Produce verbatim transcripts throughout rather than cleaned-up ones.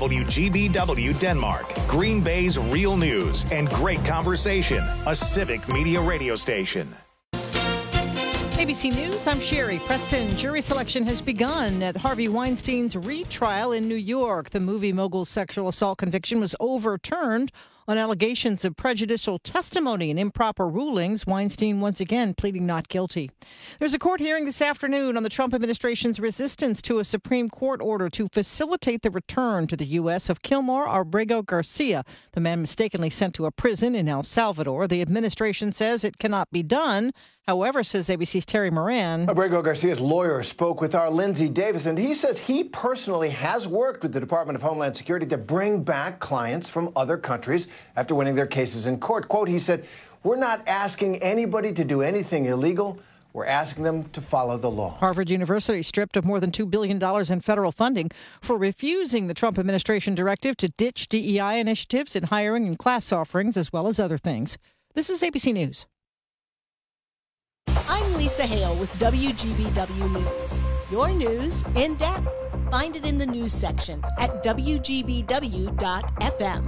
W G B W Denmark, Green Bay's real news and great conversation, a Civic Media radio station. A B C News, I'm Sherry Preston. Jury selection has begun at Harvey Weinstein's retrial in New York. The movie mogul's sexual assault conviction was overturned on allegations of prejudicial testimony and improper rulings. Weinstein once again pleading not guilty. There's a court hearing this afternoon on the Trump administration's resistance to a Supreme Court order to facilitate the return to the U S of Kilmar Abrego Garcia, the man mistakenly sent to a prison in El Salvador. The administration says it cannot be done. However, says A B C's Terry Moran, Abrego Garcia's lawyer spoke with our Lindsay Davis, and he says he personally has worked with the Department of Homeland Security to bring back clients from other countries after winning their cases in court. Quote, he said, "We're not asking anybody to do anything illegal. We're asking them to follow the law." Harvard University stripped of more than two billion dollars in federal funding for refusing the Trump administration directive to ditch D E I initiatives in hiring and class offerings, as well as other things. This is A B C News. I'm Lisa Hale with W G B W News. Your news in depth. Find it in the news section at W G B W dot F M.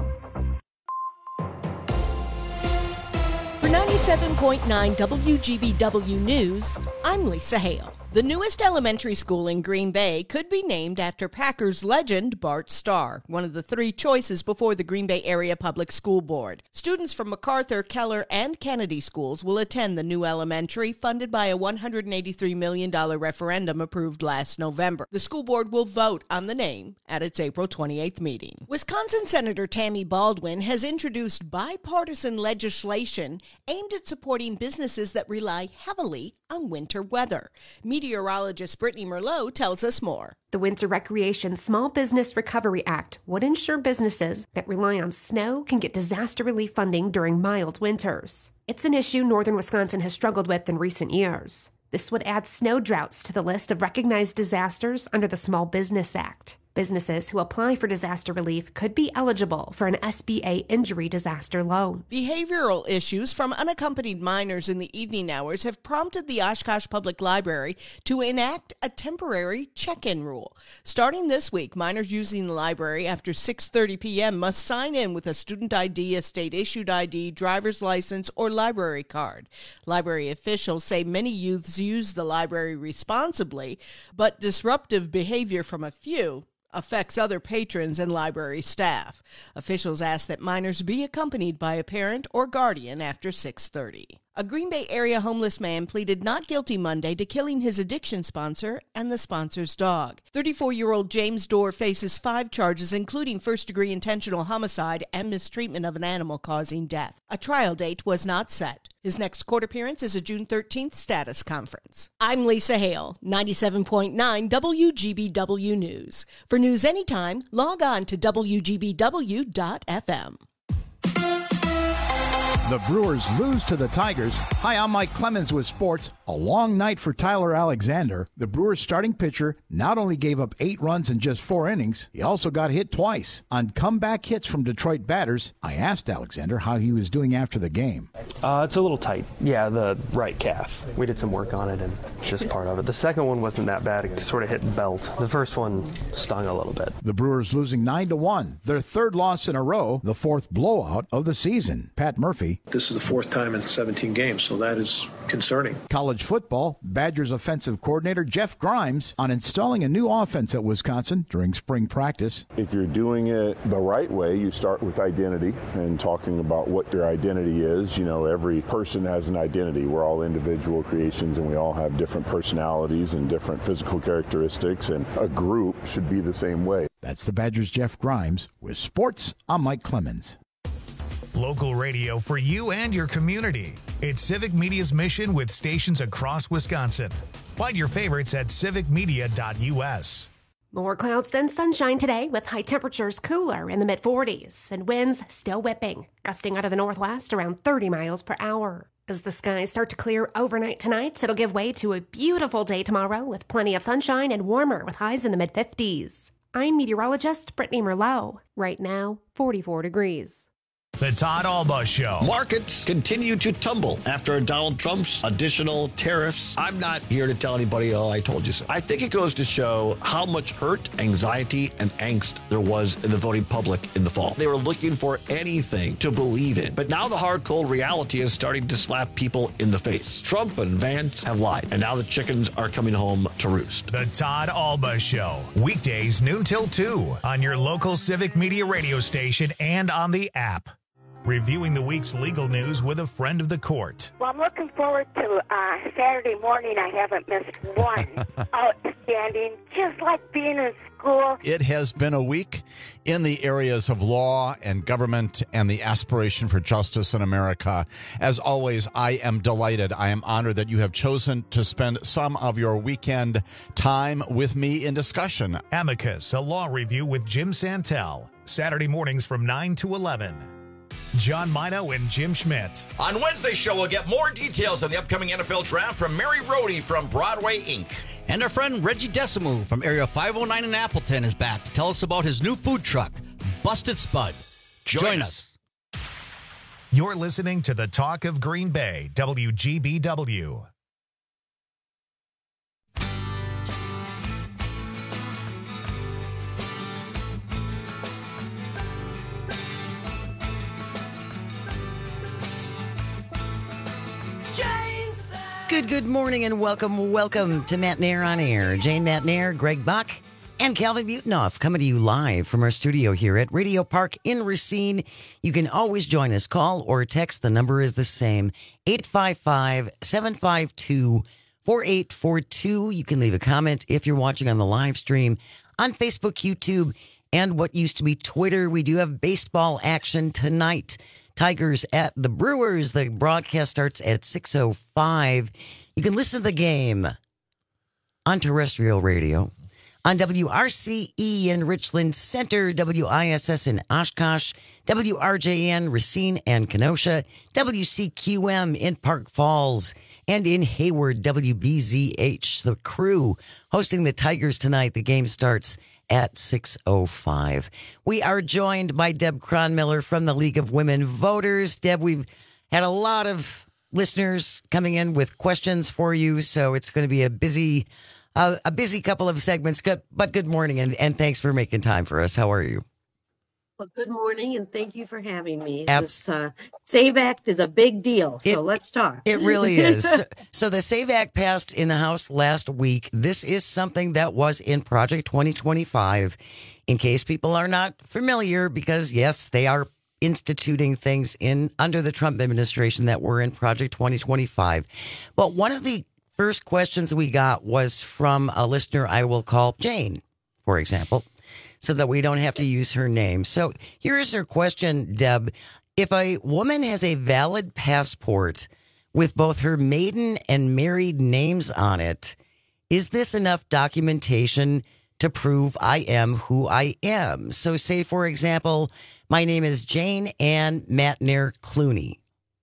For ninety-seven point nine W G B W News, I'm Lisa Hale. The newest elementary school in Green Bay could be named after Packers legend Bart Starr, one of the three choices before the Green Bay Area Public School Board. Students from MacArthur, Keller, and Kennedy schools will attend the new elementary, funded by a one hundred eighty-three million dollars referendum approved last November. The school board will vote on the name at its April twenty-eighth meeting. Wisconsin Senator Tammy Baldwin has introduced bipartisan legislation aimed at supporting businesses that rely heavily on winter weather. Meteorologist Brittany Merlot tells us more. The Winter Recreation Small Business Recovery Act would ensure businesses that rely on snow can get disaster relief funding during mild winters. It's an issue northern Wisconsin has struggled with in recent years. This would add snow droughts to the list of recognized disasters under the Small Business Act. Businesses who apply for disaster relief could be eligible for an S B A injury disaster loan. Behavioral issues from unaccompanied minors in the evening hours have prompted the Oshkosh Public Library to enact a temporary check-in rule. Starting this week, minors using the library after six thirty p.m. must sign in with a student I D, a state-issued I D, driver's license, or library card. Library officials say many youths use the library responsibly, but disruptive behavior from a few affects other patrons and library staff. Officials ask that minors be accompanied by a parent or guardian after six thirty. A Green Bay area homeless man pleaded not guilty Monday to killing his addiction sponsor and the sponsor's dog. thirty-four-year-old James Dorr faces five charges, including first-degree intentional homicide and mistreatment of an animal causing death. A trial date was not set. His next court appearance is a June thirteenth status conference. I'm Lisa Hale, ninety-seven point nine W G B W News. For news anytime, log on to W G B W dot F M. The Brewers lose to the Tigers. Hi, I'm Mike Clemens with sports. A long night for Tyler Alexander. The Brewers starting pitcher not only gave up eight runs in just four innings, he also got hit twice. On comeback hits from Detroit batters, I asked Alexander how he was doing after the game. Uh, it's a little tight. Yeah, the right calf. We did some work on it, and it's just part of it. The second one wasn't that bad. It sort of hit belt. The first one stung a little bit. The Brewers losing nine to one. Their third loss in a row, the fourth blowout of the season. Pat Murphy. This is the fourth time in seventeen games, so that is concerning. College football, Badgers offensive coordinator Jeff Grimes on installing a new offense at Wisconsin during spring practice. If you're doing it the right way, you start with identity and talking about what your identity is. You know, every person has an identity. We're all individual creations, and we all have different personalities and different physical characteristics, and a group should be the same way. That's the Badgers' Jeff Grimes. With sports, I'm Mike Clemens. Local radio for you and your community. It's Civic Media's mission with stations across Wisconsin. Find your favorites at civic media dot U S. More clouds than sunshine today, with high temperatures cooler in the mid forties and winds still whipping, gusting out of the northwest around thirty miles per hour. As the skies start to clear overnight tonight, it'll give way to a beautiful day tomorrow with plenty of sunshine and warmer with highs in the mid fifties. I'm meteorologist Brittany Merlot. Right now, forty-four degrees. The Todd Alba Show. Markets continue to tumble after Donald Trump's additional tariffs. I'm not here to tell anybody, oh, I told you so. I think it goes to show how much hurt, anxiety, and angst there was in the voting public in the fall. They were looking for anything to believe in. But now the hard, cold reality is starting to slap people in the face. Trump and Vance have lied, and now the chickens are coming home to roost. The Todd Alba Show. Weekdays noon till two on your local Civic Media radio station and on the app. Reviewing the week's legal news with a friend of the court. Well, I'm looking forward to uh, Saturday morning. I haven't missed one. Outstanding, just like being in school. It has been a week in the areas of law and government and the aspiration for justice in America. As always, I am delighted. I am honored that you have chosen to spend some of your weekend time with me in discussion. Amicus, a law review with Jim Santel. Saturday mornings from nine to eleven. John Mino and Jim Schmidt. On Wednesday's show, we'll get more details on the upcoming N F L draft from Mary Rohde from Broadway, Incorporated. And our friend Reggie Decimu from Area five oh nine in Appleton is back to tell us about his new food truck, Busted Spud. Join, Join us. us. You're listening to the Talk of Green Bay, W G B W. Good, good morning and welcome, welcome to Matt Nair on Air. Jane Matt Nair, Greg Buck, and Calvin Mutenoff coming to you live from our studio here at Radio Park in Racine. You can always join us. Call or text. The number is the same, eight five five, seven five two, four eight four two. You can leave a comment if you're watching on the live stream on Facebook, YouTube, and what used to be Twitter. We do have baseball action tonight. Tigers at the Brewers. The broadcast starts at six oh five. You can listen to the game on terrestrial radio, on W R C E in Richland Center, W I S S in Oshkosh, W R J N Racine and Kenosha, W C Q M in Park Falls, and in Hayward, W B Z H. The Crew hosting the Tigers tonight. The game starts at six oh five. We are joined by Deb Cronmiller from the League of Women Voters. Deb, we've had a lot of listeners coming in with questions for you, so it's going to be a busy uh, a busy couple of segments. Good, but good morning, and, and thanks for making time for us. How are you? Well, good morning, and thank you for having me. Abs- this uh, SAVE Act is a big deal, so it, let's talk. It really is. so, so the SAVE Act passed in the House last week. This is something that was in Project twenty twenty-five, in case people are not familiar, because, yes, they are instituting things in under the Trump administration that were in Project twenty twenty-five. But one of the first questions we got was from a listener I will call Jane, for example, so that we don't have to use her name. So here is her question, Deb. If a woman has a valid passport with both her maiden and married names on it, is this enough documentation to prove I am who I am? So say, for example, my name is Jane Ann Matt Nair Clooney.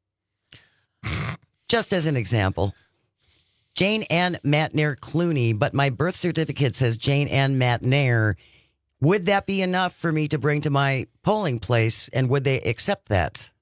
Just as an example. Jane Ann Matt Nair Clooney, but my birth certificate says Jane Ann Matt Nair. Would that be enough for me to bring to my polling place, and would they accept that?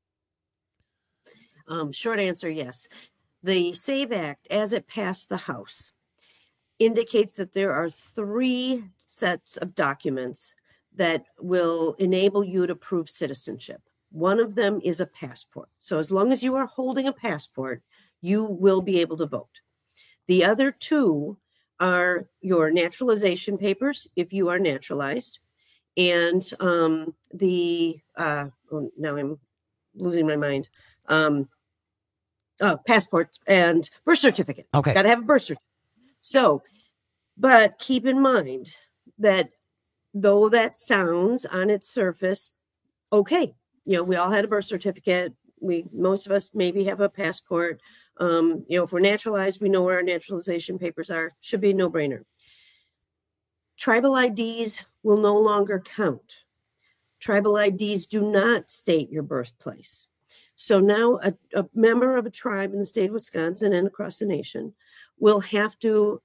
Um, short answer, yes. The SAVE Act, as it passed the House, indicates that there are three sets of documents that will enable you to prove citizenship. One of them is a passport. So as long as you are holding a passport, you will be able to vote. The other two are your naturalization papers, if you are naturalized, and um, the, uh, oh, now I'm losing my mind, um, oh, passport and birth certificate. Okay. Got to have a birth certificate. So, but keep in mind that though that sounds on its surface, okay, you know, we all had a birth certificate. We, most of us maybe have a passport. Um, you know, if we're naturalized, we know where our naturalization papers are. Should be a no-brainer. Tribal I Ds will no longer count. Tribal I Ds do not state your birthplace. So now a, a member of a tribe in the state of Wisconsin and across the nation will have to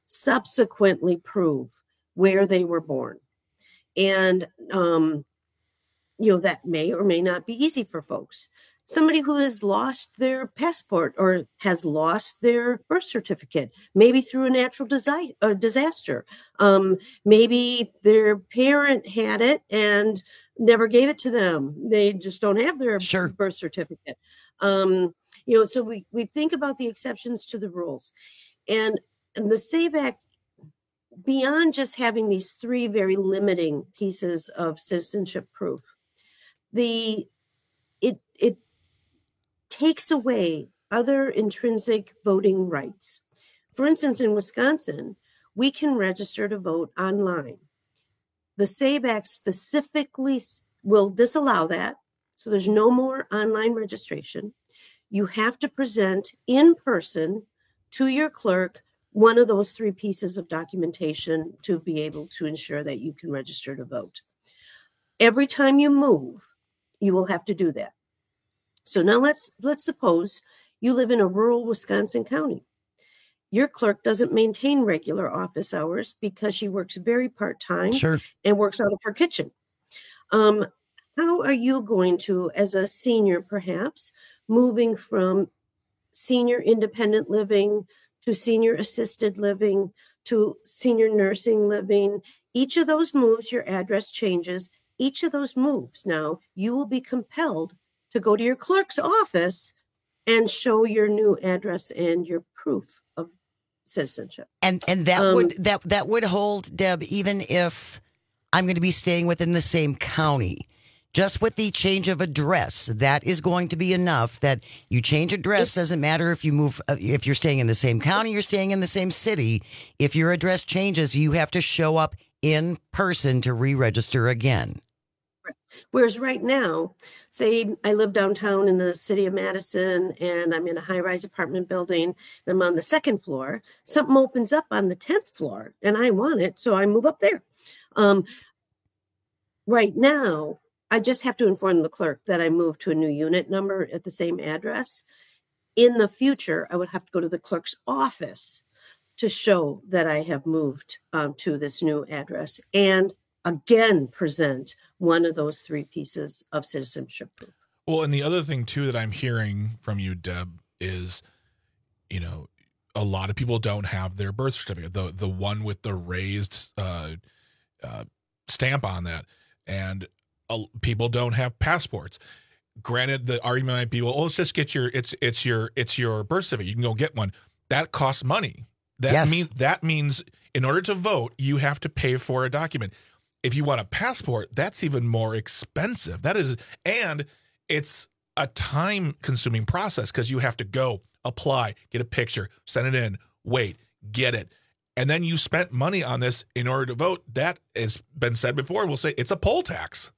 subsequently prove where they were born. And um, you know, that may or may not be easy for folks. Somebody who has lost their passport or has lost their birth certificate, maybe through a natural desi- uh, disaster. Um, maybe their parent had it and never gave it to them. They just don't have their sure. birth certificate. Um, you know, so we, we think about the exceptions to the rules. And, and the SAVE Act, beyond just having these three very limiting pieces of citizenship proof, the it it takes away other intrinsic voting rights. For instance, in Wisconsin, we can register to vote online. The SAVE Act specifically will disallow that, so there's no more online registration. You have to present in person to your clerk one of those three pieces of documentation to be able to ensure that you can register to vote. Every time you move, you will have to do that. So now let's let's suppose you live in a rural Wisconsin county. Your clerk doesn't maintain regular office hours because she works very part-time sure. and works out of her kitchen. Um, how are you going to, as a senior perhaps, moving from senior independent living to senior assisted living to senior nursing living? Each of those moves, your address changes. Each of those moves now, you will be compelled to go to your clerk's office and show your new address and your proof of citizenship. And and that Um, would that that would hold, Deb, even if I'm going to be staying within the same county. Just with the change of address, that is going to be enough. That you change address doesn't matter if you move, uh, if you're staying in the same county, you're staying in the same city. If your address changes, you have to show up in person to re-register again. Whereas right now, say I live downtown in the city of Madison and I'm in a high-rise apartment building, and I'm on the second floor, something opens up on the tenth floor and I want it, so I move up there. Um, right now, I just have to inform the clerk that I moved to a new unit number at the same address. In the future, I would have to go to the clerk's office to show that I have moved um, to this new address and again present one of those three pieces of citizenship proof. Well, and the other thing too that I'm hearing from you, Deb, is, you know, a lot of people don't have their birth certificate, the the one with the raised uh, uh, stamp on that, and uh, people don't have passports. Granted, the argument might be, well, oh, let's just get your it's it's your it's your birth certificate. You can go get one. That costs money. That Yes. means that means in order to vote, you have to pay for a document. If you want a passport, that's even more expensive. That is, and it's a time-consuming process because you have to go, apply, get a picture, send it in, wait, get it. And then you spent money on this in order to vote. That has been said before. We'll say it's a poll tax.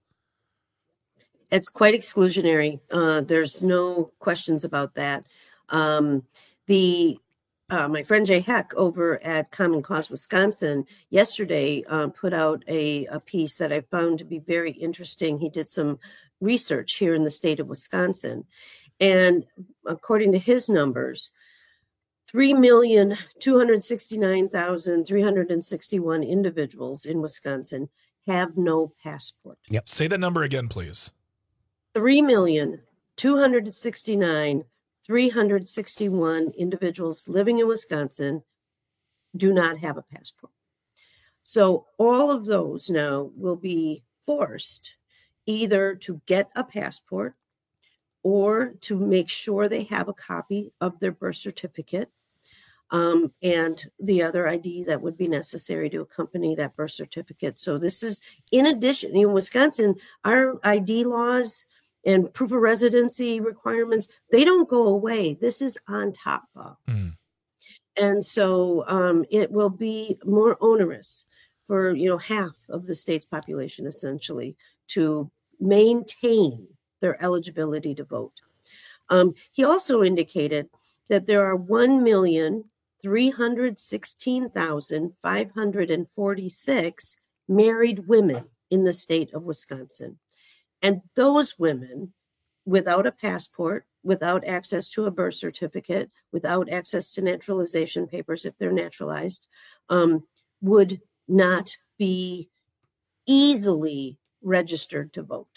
It's quite exclusionary. Uh, there's no questions about that. Um, the uh, my friend Jay Heck over at Common Cause Wisconsin yesterday uh, put out a, a piece that I found to be very interesting. He did some research here in the state of Wisconsin, and according to his numbers, three million two hundred sixty-nine thousand three hundred sixty-one individuals in Wisconsin have no passport. Yep. Say that number again, please. three million two hundred sixty-nine thousand three hundred sixty-one individuals living in Wisconsin do not have a passport. So all of those now will be forced either to get a passport or to make sure they have a copy of their birth certificate um, and the other I D that would be necessary to accompany that birth certificate. So this is in addition, in Wisconsin, our I D laws and proof of residency requirements, they don't go away. This is on top of. Mm. And so um, it will be more onerous for, you know, half of the state's population essentially to maintain their eligibility to vote. Um, he also indicated that there are one million three hundred sixteen thousand five hundred forty-six married women in the state of Wisconsin. And those women, without a passport, without access to a birth certificate, without access to naturalization papers if they're naturalized, um, would not be easily registered to vote.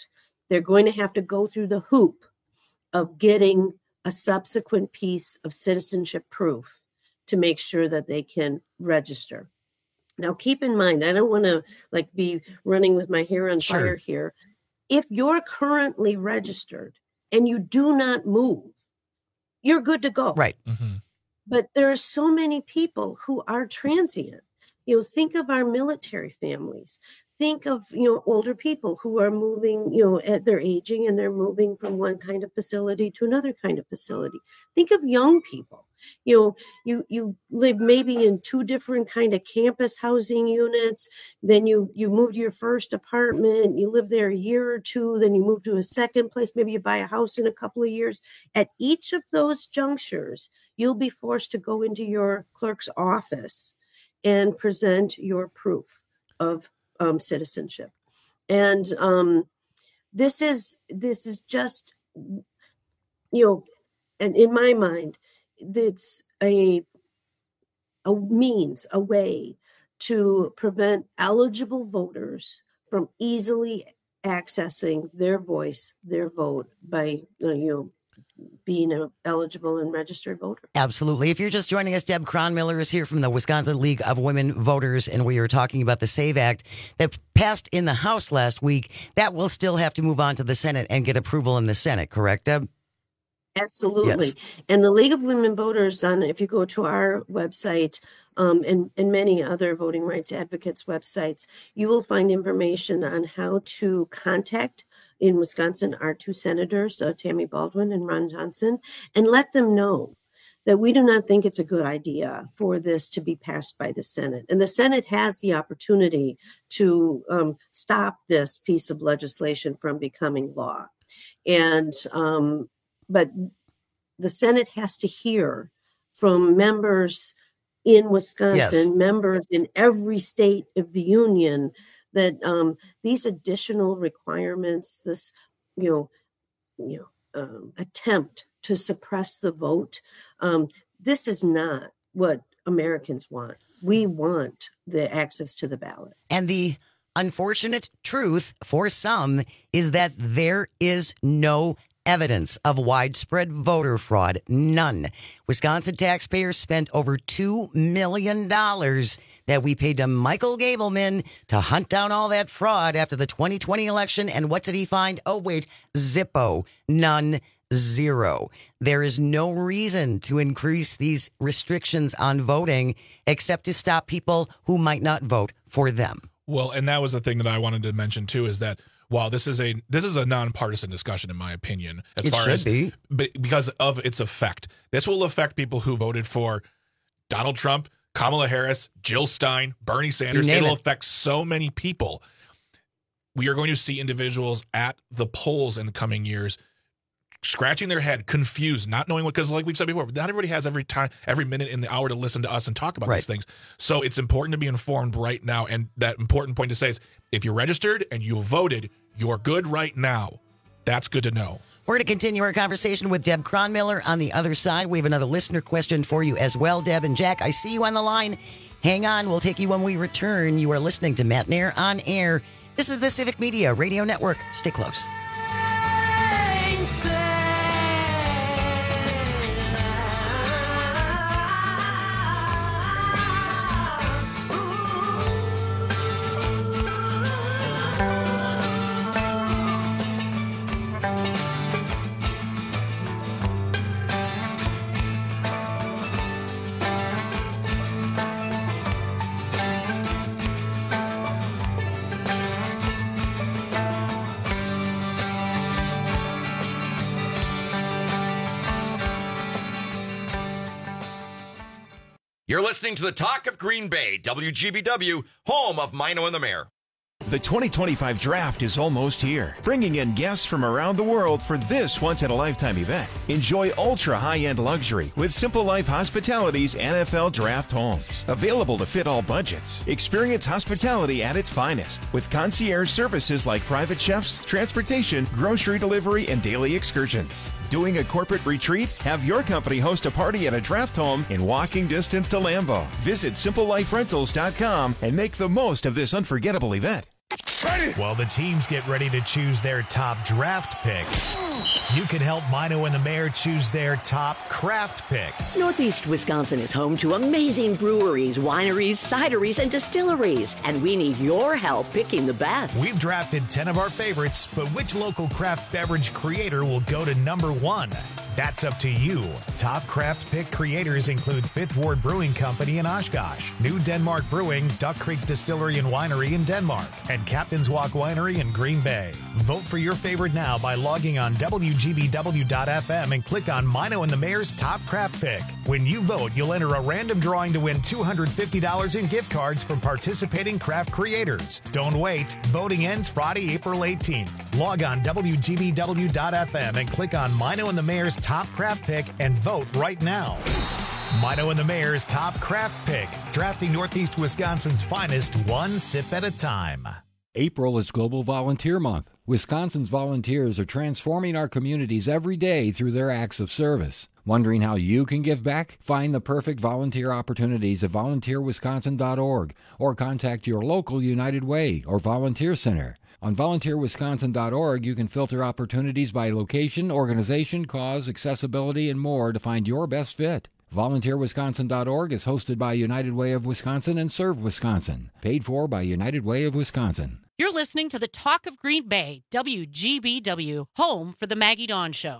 they're going to have to go through the hoop of getting a subsequent piece of citizenship proof to make sure that they can register. Now, keep in mind, I don't want to like be running with my hair on Sure. fire here. If you're currently registered and you do not move, you're good to go. Right. But there are so many people who are transient. You know, think of our military families. Think of, you know, older people who are moving, you know, at they're aging and they're moving from one kind of facility to another kind of facility. Think of young people. You know, you you live maybe in two different kind of campus housing units. Then you you move to your first apartment. You live there a year or two. Then you move to a second place. Maybe you buy a house in a couple of years. At each of those junctures, you'll be forced to go into your clerk's office and present your proof of um, citizenship. And um, this is this is just, you know, and in my mind, it's a a means, a way to prevent eligible voters from easily accessing their voice, their vote by uh, you know being an eligible and registered voter. Absolutely. If you're just joining us, Deb Cronmiller is here from the Wisconsin League of Women Voters, and we are talking about the SAVE Act that passed in the House last week. That will still have to move on to the Senate and get approval in the Senate, correct, Deb? Absolutely. Yes. And the League of Women Voters, on if you go to our website um, and, and many other voting rights advocates' websites, you will find information on how to contact in Wisconsin our two senators, uh, Tammy Baldwin and Ron Johnson, and let them know that we do not think it's a good idea for this to be passed by the Senate. And the Senate has the opportunity to um, stop this piece of legislation from becoming law. And um, but the Senate has to hear from members in Wisconsin, Yes. members in every state of the union, that um, these additional requirements, this, you know, you know, um, attempt to suppress the vote, um, this is not what Americans want. We want the access to the ballot. And the unfortunate truth for some is that there is no evidence of widespread voter fraud. None. Wisconsin taxpayers spent over two million dollars that we paid to Michael Gableman to hunt down all that fraud after the twenty twenty election. And what did he find? Oh, wait, Zippo. None. Zero. There is no reason to increase these restrictions on voting except to stop people who might not vote for them. Well, and that was the thing that I wanted to mention too, is that while this is a this is a nonpartisan discussion, in my opinion, as It far should as be. be- because of its effect, this will affect people who voted for Donald Trump, Kamala Harris, Jill Stein, Bernie Sanders. name It'll it. affect so many people. We are going to see individuals at the polls in the coming years scratching their head, confused, not knowing what, because like we've said before, not everybody has every time, every minute in the hour to listen to us and talk about Right. these things. So it's important to be informed right now. And that important point to say is, if you're registered and you voted, you're good right now. That's good to know. We're going to continue our conversation with Deb Cronmiller on the other side. We have another listener question for you as well, Deb and Jack. I see you on the line. Hang on. We'll take you when we return. You are listening to Matt Nair on Air. This is the Civic Media Radio Network. Stay close. You're listening to the Talk of Green Bay, W G B W, home of Mino and the Mayor. The twenty twenty-five draft is almost here, bringing in guests from around the world for this once-in-a-lifetime event. Enjoy ultra-high-end luxury with Simple Life Hospitality's N F L Draft Homes. Available to fit all budgets. Experience hospitality at its finest with concierge services like private chefs, transportation, grocery delivery, and daily excursions. Doing a corporate retreat? Have your company host a party at a draft home in walking distance to Lambeau. Visit simple life rentals dot com and make the most of this unforgettable event. Ready. While the teams get ready to choose their top draft pick, you can help Mino and the Mayor choose their top craft pick. Northeast Wisconsin is home to amazing breweries, wineries, cideries, and distilleries, and we need your help picking the best. We've drafted ten of our favorites, but which local craft beverage creator will go to number one? That's up to you. Top craft pick creators include Fifth Ward Brewing Company in Oshkosh, New Denmark Brewing, Duck Creek Distillery and Winery in Denmark, and Captain's Walk Winery in Green Bay. Vote for your favorite now by logging on W G B W dot F M and click on Mino and the Mayor's Top Craft Pick. When you vote, you'll enter a random drawing to win two hundred fifty dollars in gift cards from participating craft creators. Don't wait. Voting ends Friday, April eighteenth. Log on W G B W dot F M and click on Mino and the Mayor's Top Craft Pick and vote right now. Mino and the Mayor's Top Craft Pick, drafting Northeast Wisconsin's finest one sip at a time. April is Global Volunteer Month. Wisconsin's volunteers are transforming our communities every day through their acts of service. Wondering how you can give back? Find the perfect volunteer opportunities at volunteer wisconsin dot org or contact your local United Way or Volunteer Center. On volunteer wisconsin dot org, you can filter opportunities by location, organization, cause, accessibility, and more to find your best fit. volunteer wisconsin dot org is hosted by United Way of Wisconsin and Serve Wisconsin. Paid for by United Way of Wisconsin. You're listening to the Talk of Green Bay, W G B W, home for the Maggie Dawn Show.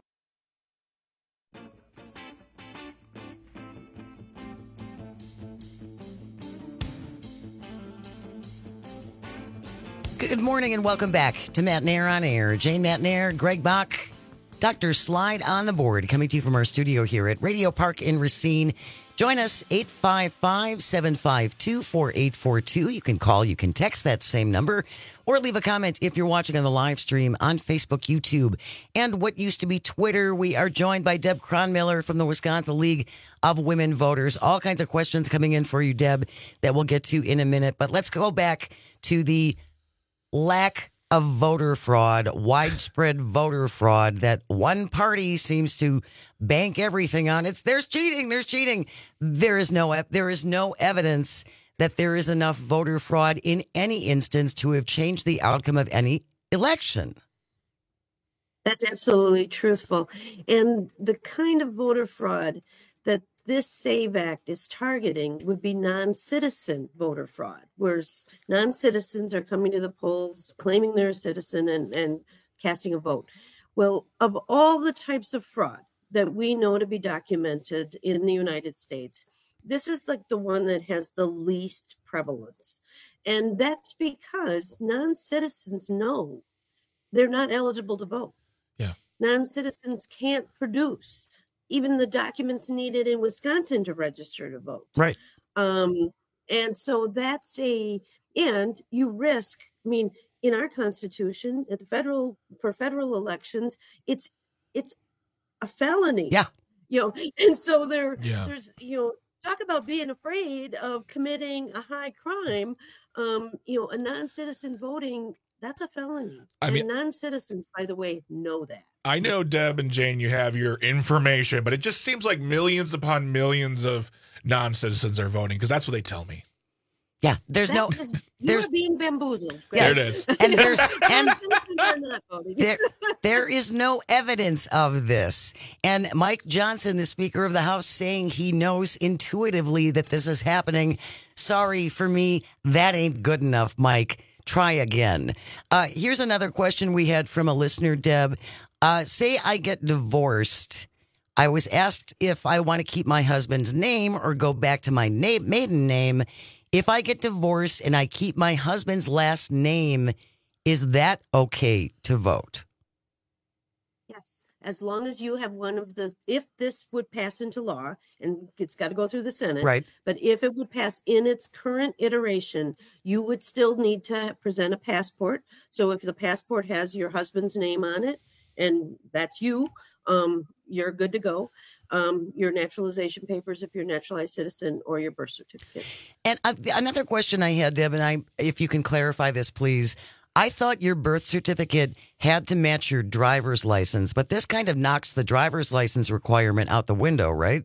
Good morning and welcome back to Matt Nair on Air. Jane Matt Nair, Greg Bach, Doctor Slide on the board, coming to you from our studio here at Radio Park in Racine. Join us, eight five five, seven five two, four eight four two. You can call, you can text that same number, or leave a comment if you're watching on the live stream on Facebook, YouTube, and what used to be Twitter. We are joined by Deb Cronmiller from the Wisconsin League of Women Voters. All kinds of questions coming in for you, Deb, that we'll get to in a minute. But let's go back to the lack of voter fraud, widespread voter fraud that one party seems to bank everything on. It's there's cheating, there's cheating. There is no there is no evidence that there is enough voter fraud in any instance to have changed the outcome of any election. That's absolutely truthful. And the kind of voter fraud that this SAVE Act is targeting would be non-citizen voter fraud, whereas non-citizens are coming to the polls, claiming they're a citizen and, and casting a vote. Well, of all the types of fraud that we know to be documented in the United States, this is like the one that has the least prevalence. And that's because non-citizens know they're not eligible to vote. Yeah. Non-citizens can't produce even the documents needed in Wisconsin to register to vote. Right. Um, and so that's a, and you risk, I mean, in our Constitution, at the federal, for federal elections, it's, it's a felony. Yeah. You know, and so there, Yeah. there's, you know, talk about being afraid of committing a high crime. Um, you know, a non-citizen voting, that's a felony. I mean- and non-citizens, by the way, know that. I know, Deb and Jane, you have your information, but it just seems like millions upon millions of non-citizens are voting because that's what they tell me. Yeah, there's That no, is- there's you're being bamboozled. Yes. There it is. And there's and Non-citizens are not voting. there there is no evidence of this. And Mike Johnson, the Speaker of the House, saying he knows intuitively that this is happening. Sorry for me, that ain't good enough, Mike. Try again. Uh, here's another question we had from a listener, Deb. Uh, say I get divorced. I was asked if I want to keep my husband's name or go back to my na- maiden name. If I get divorced and I keep my husband's last name, is that okay to vote? Yes, as long as you have one of the, if this would pass into law, and it's got to go through the Senate, Right. but if it would pass in its current iteration, you would still need to present a passport. So if the passport has your husband's name on it, and that's you, um, you're good to go. Um, your naturalization papers, if you're a naturalized citizen, or your birth certificate. And uh, another question I had, Deb, and I, if you can clarify this, please. I thought your birth certificate had to match your driver's license, but this kind of knocks the driver's license requirement out the window, right?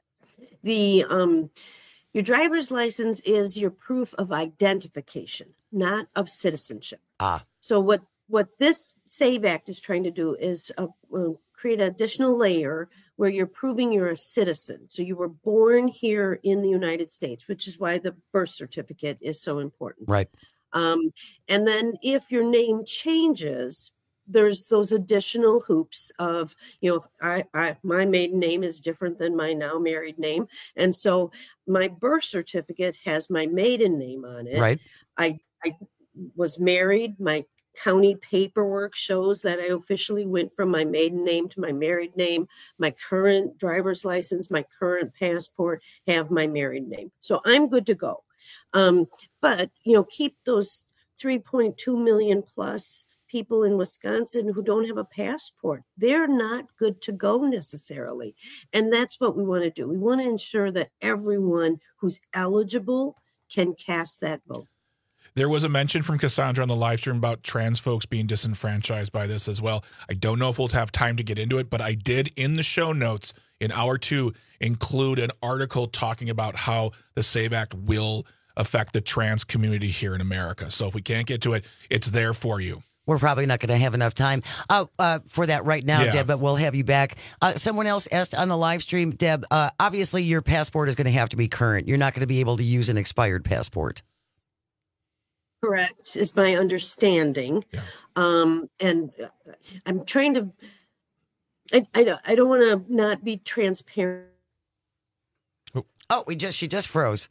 The um, your driver's license is your proof of identification. not of citizenship. Ah. So what, what this SAVE Act is trying to do is uh, uh, create an additional layer where you're proving you're a citizen. So you were born here in the United States, which is why the birth certificate is so important. Right. Um, and then if your name changes, there's those additional hoops of, you know, I, I, my maiden name is different than my now married name. And so my birth certificate has my maiden name on it. Right. I, I was married. My county paperwork shows that I officially went from my maiden name to my married name. My current driver's license, my current passport have my married name. So I'm good to go. Um, but, you know, keep those three point two million plus people in Wisconsin who don't have a passport. They're not good to go necessarily. And that's what we want to do. We want to ensure that everyone who's eligible can cast that vote. There was a mention from Cassandra on the live stream about trans folks being disenfranchised by this as well. I don't know if we'll have time to get into it, but I did in the show notes in hour two include an article talking about how the SAVE Act will affect the trans community here in America. So if we can't get to it, it's there for you. We're probably not going to have enough time uh, uh, for that right now, Yeah. Deb, but we'll have you back. Uh, someone else asked on the live stream, Deb, uh, obviously your passport is going to have to be current. You're not going to be able to use an expired passport. Correct, is my understanding. Yeah. Um, and I'm trying to, I, I don't, I don't want to not be transparent. Oh, we just she just froze.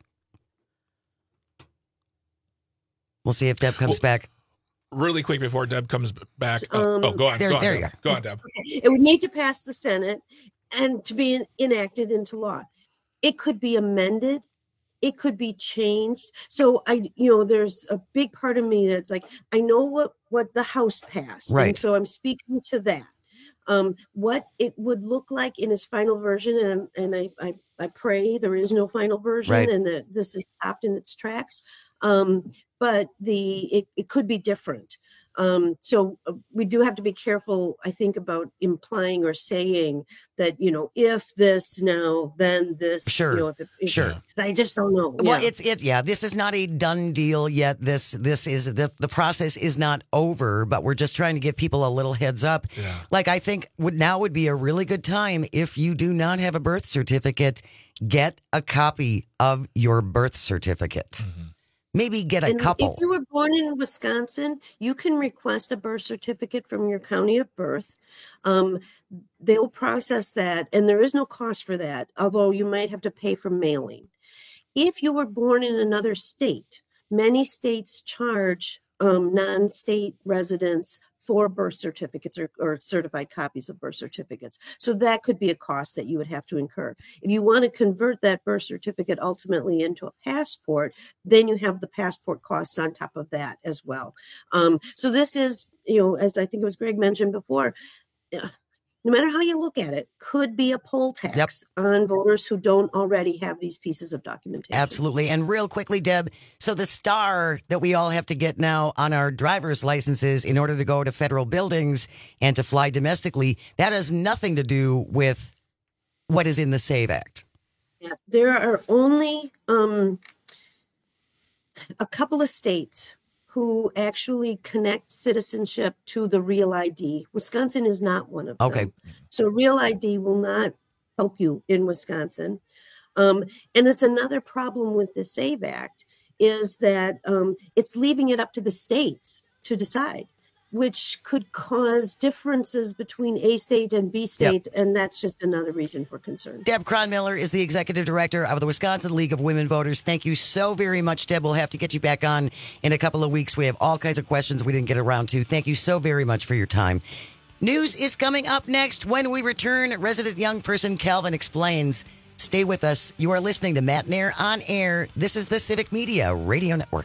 We'll see if Deb comes Well, back. Really quick before Deb comes back. Oh, Um, oh go on. there- go on, there Deb. you are. Go on, Deb. It would need to pass the Senate and to be en- enacted into law. It could be amended. It could be changed. So I, you know, there's a big part of me that's like, I know what, what the House passed. Right. And so I'm speaking to that. Um, what it would look like in its final version. And, and I, I, I pray there is no final version Right. and that this is stopped in its tracks. Um, but the, it, it could be different. Um, so uh, we do have to be careful, I think, about implying or saying that, you know, if this now, then this. Sure, You know, if it, if- sure. I just don't know. Well, Yeah. it's it. Yeah, this is not a done deal yet. This this is the the process is not over, but we're just trying to give people a little heads up. Yeah. Like I think would now would be a really good time if you do not have a birth certificate, get a copy of your birth certificate. Maybe get a And couple. If you were born in Wisconsin, you can request a birth certificate from your county of birth. Um, they'll process that, and there is no cost for that, although you might have to pay for mailing. If you were born in another state, many states charge um, non-state residents for birth certificates or, or certified copies of birth certificates. So that could be a cost that you would have to incur. If you want to convert that birth certificate ultimately into a passport, then you have the passport costs on top of that as well. Um, so this is, you know, as I think it was Greg mentioned before, uh, no matter how you look at it, could be a poll tax on voters who don't already have these pieces of documentation. Absolutely. And real quickly, Deb, so the star that we all have to get now on our driver's licenses in order to go to federal buildings and to fly domestically, that has nothing to do with what is in the SAVE Act. Yeah, there are only um, a couple of states who actually connect citizenship to the Real I D. Wisconsin is not one of Okay. them. So Real I D will not help you in Wisconsin. Um, and it's another problem with the SAVE Act is that um, it's leaving it up to the states to decide, which could cause differences between A state and B state. And that's just another reason for concern. Deb Cronmiller is the executive director of the Wisconsin League of Women Voters. Thank you so very much, Deb. We'll have to get you back on in a couple of weeks. We have all kinds of questions we didn't get around to. Thank you so very much for your time. News is coming up next. When we return, resident young person Calvin explains. Stay with us. You are listening to Matt Nair on Air. This is the Civic Media Radio Network.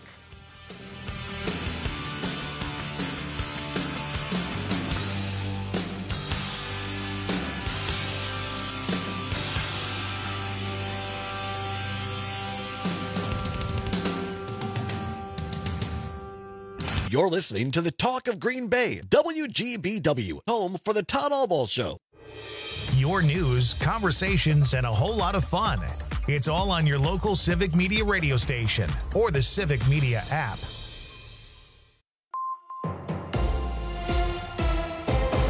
You're listening to the Talk of Green Bay, W G B W, home for the Todd Albaugh Show. Your news, conversations, and a whole lot of fun. It's all on your local Civic Media radio station or the Civic Media app.